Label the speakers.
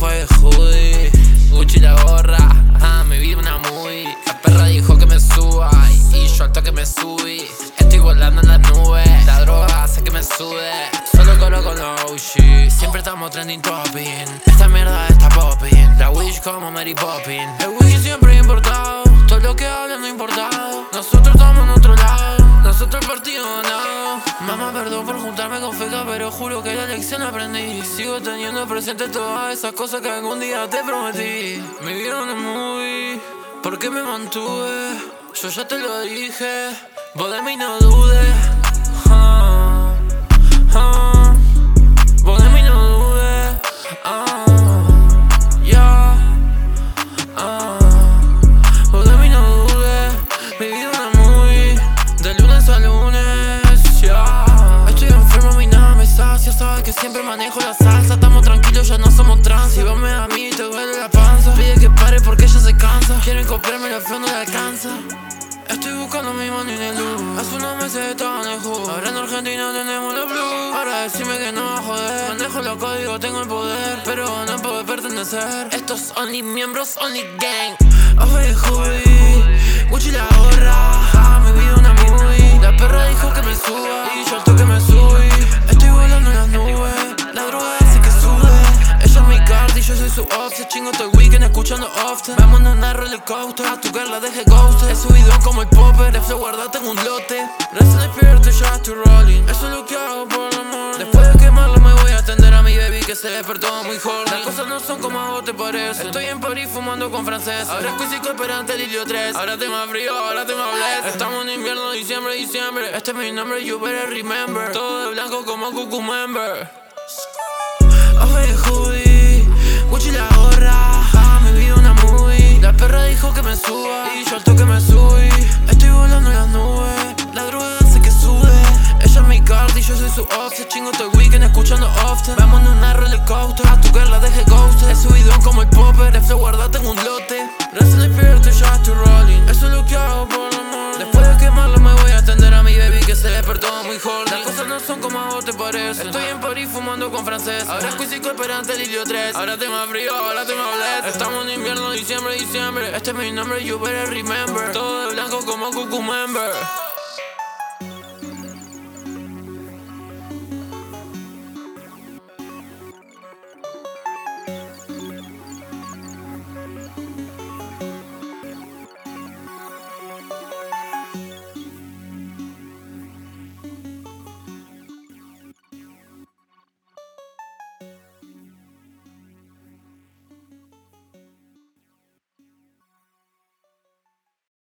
Speaker 1: fue Judy, Gucci la gorra, me vi una movie. La perra dijo que me suba y yo al toque me subí. Estoy volando en las nubes, la droga hace que me sude. Solo colo con los OG, siempre estamos trending topping. Esta mierda está popping, la Wish como Mary Poppins. El whisky siempre importado, todo lo que hablan no importado. Nosotros estamos en otro lado, nosotros el partido ganado. Mamá, perdón por juntarme con feca, pero juro que la lección aprendí. Sigo teniendo presente todas esas cosas que algún día te prometí. Me vieron en movie, porque me mantuve. Yo ya te lo dije, vos de mí no dudes. Vos de mí no dudes. Vos de mí no dudes. Mi vida una movie, de lunes a lunes, Estoy enfermo, mi nada me sacia. Sabes que siempre manejo la salsa. Estamos tranquilos, ya no somos trans. Si vos me das a mí, te duele la panza. Pide que pare porque ella se cansa. Quieren copiarme, la flow no le alcanza. Estoy buscando mi money de luz. Hace unos meses estaba en el jugo. Ahora en Argentina tenemos la blue. Ahora decime que no va a joder. Manejo los códigos, tengo el poder, pero no puedo pertenecer. Estos only miembros, only gang. Ojo de Judy, Gucci la gorra, me vi una movie. La perra dijo que me suba y yo al toque me subí. Estoy volando en las nubes, la droga hace que sube. Ella es mi Cardi, yo soy su offset. Chingo todo el weekend escuchando often. Vamos en una roller coaster, a tu girl la dejé ghosted. He subido como el popper, de flow guardate en un lote. Recién despierto y ya estoy rolling. Eso es lo que hago por el amor. Después de quemarlo me voy a atender a mi baby que se despertó muy horny. Las cosas no son como a vos te parece. Estoy en París fumando con francés. Ahora es Quisico esperante Lilio 3. Ahora te más frío, ahora te más bless. Estamos en invierno, diciembre. Este es mi nombre, you better remember. Todo de blanco como Cuckoo Member. Ojo de Judy, Gucci la gorra, me vi una movie. La perra dijo que me suba y yo al toque me subí. Estoy volando en las nubes, la droga hace que sude. Ella es mi Cardi, yo soy su offset. Chingo todo el weekend escuchando often. Vamos en una roller coaster, a tu girl la dejé ghosted. He subido como el popper, de flow guardate en un lote. Recién despierto y ya estoy rolling. Eso es lo que hago por el amor. Después de quemarlo me voy a atender a mi baby que se despertó muy horny. Las cosas no son como a vos te parece. Estoy en París fumando con francés. Ahora es Quisico esperante Lilio 3. Ahora te más frío, ahora te más bless. Estamos en invierno, diciembre. Este es mi nombre, you better remember. Todo de blanco como Cuckoo Member.